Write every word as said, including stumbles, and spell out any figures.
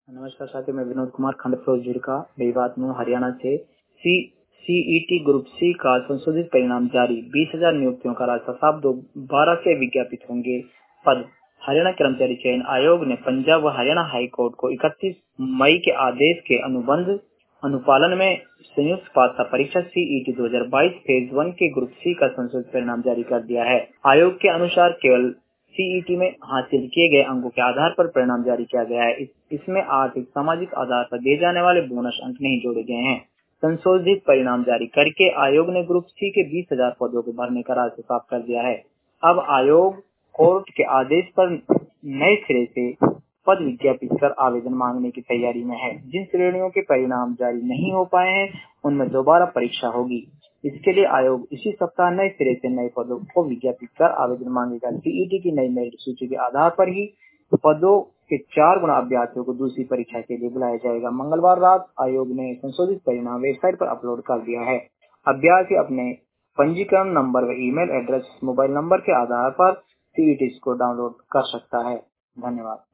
नमस्कार साथियों, मैं विनोद कुमार खंड फिरोजपुर का बेबात में हरियाणा से। सी सीईटी ग्रुप सी का संशोधित परिणाम जारी। बीस हजार नियुक्तियों का रास्ता साफ। दो बारह से विज्ञापित होंगे पद। हरियाणा कर्मचारी चयन आयोग ने पंजाब व हरियाणा हाई कोर्ट को इकतीस मई के आदेश के अनुबंध अनुपालन में संयुक्त पात्रता परीक्षा सीईटी दो हजार बाईस फेज वन के ग्रुप सी का संशोधित परिणाम जारी कर दिया है। आयोग के अनुसार केवल सीईटी में हासिल किए गए अंकों के आधार पर परिणाम जारी किया गया है। इस, इसमें आर्थिक सामाजिक आधार पर दिए जाने वाले बोनस अंक नहीं जोड़े गए हैं। संशोधित परिणाम जारी करके आयोग ने ग्रुप सी के बीस हजार पदों को भरने का रास्ता साफ कर दिया है। अब आयोग कोर्ट के आदेश पर नए सिरे से पद विज्ञापित कर आवेदन मांगने की तैयारी में है। जिन श्रेणियों के परिणाम जारी नहीं हो पाए हैं उनमें दोबारा परीक्षा होगी। इसके लिए आयोग इसी सप्ताह नए सिरे से नए पदों को विज्ञापित कर आवेदन मांगेगा। सीईटी की नई मेरिट सूची के आधार पर ही पदों के चार गुना अभ्यर्थियों को दूसरी परीक्षा के लिए बुलाया जाएगा। मंगलवार रात आयोग ने संशोधित परिणाम वेबसाइट पर अपलोड कर दिया है। अभ्यर्थी अपने पंजीकरण नंबर व ईमेल एड्रेस मोबाइल नंबर के आधार पर सीईटी को डाउनलोड कर सकता है। धन्यवाद।